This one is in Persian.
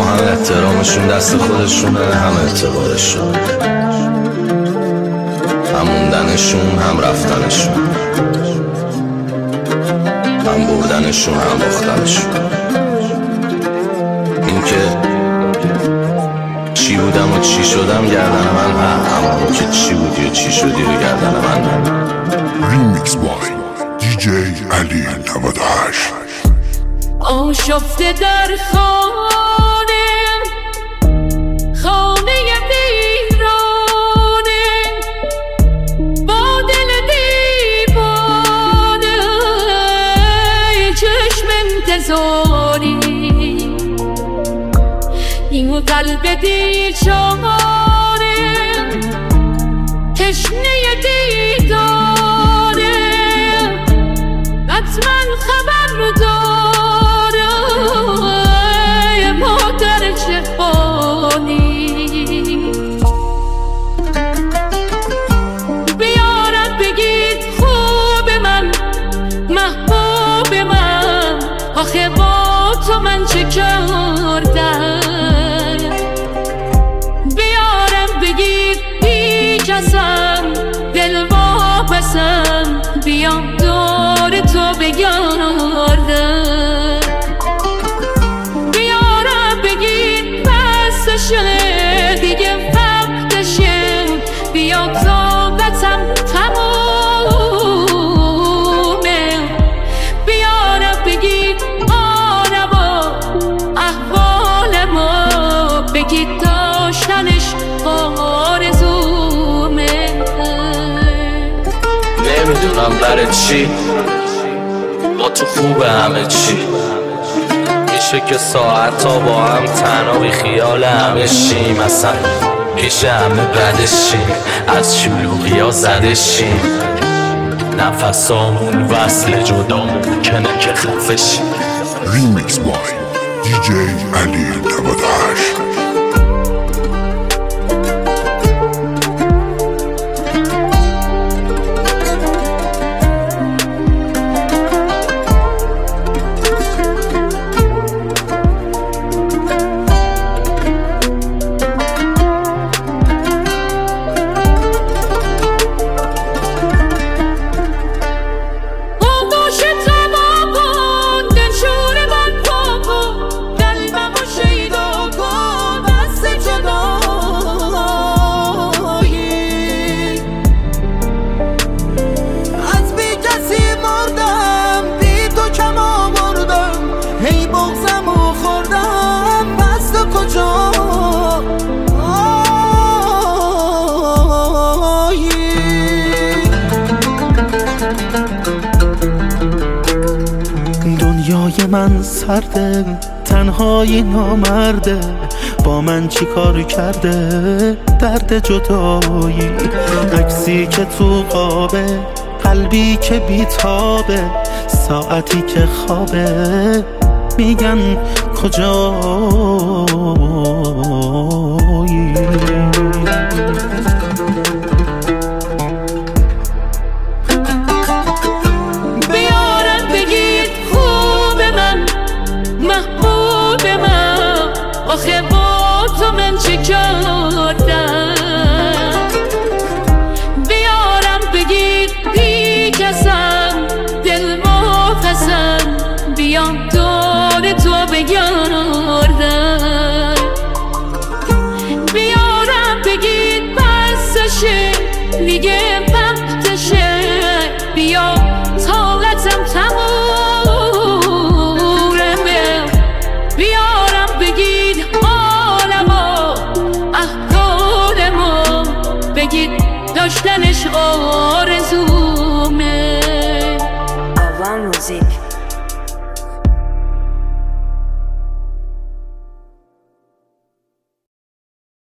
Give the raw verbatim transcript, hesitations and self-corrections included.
هم احترامشون دست خودشونه، هم اعتبارشون، هم موندنشون هم رفتنشون، هم بردنشون هم باختنشون. این که چی بودم و چی شدم گردن من، نه اما که چی بودی و چی شدی رو گردن من. ریمیکس بای دی جی علی نود و هشت. آشفته در خانه، خانه ویرانه، با دل دیوانه، چشم انتظاری، این قلب دیرچاره، تشنه دیداره، حتما خبر داره مادر جهانی. بیارم بگید خوب من، محبوب من، آخه با تو من چه کردم. بیارم بگید بی کسم، دل واپسم، بیام دور تو بگردم. بیارم بگید بستشه، دیگه وقتشه، بیا طاقتم تمومه. بیارم بگید آره با احوال ما، بگید داشتنش آرزومه. نمیدونم برای چی با تو خوبه همه چی، میشه که ساعت ها با هم تنها بی خیال همه شیم، اصلا میشه همه بدشیم، از شلوغی ها زدشیم، نفسامون وصل جدا ممکنه که خفشیم. ریمیکس بای دی جی علی نود و هشت. دنیای من سرده، تنهایی نامرده، با من چی کار کرده درد جدایی. عکسی که تو قابه، قلبی که بیتابه، ساعتی که خوابه، میگن کجایی. محبوب من، آخه با تو من چه کردم. بیارم بگید بی کسم، دل واپسم، بیام دور تو بگردم. بیارم بگید بسشه، دیگه وقتشه، بیا طاقتم تمومه. بیارم بگید عالما احوال ما، بگید داشتنش آرزومه. اول موزیک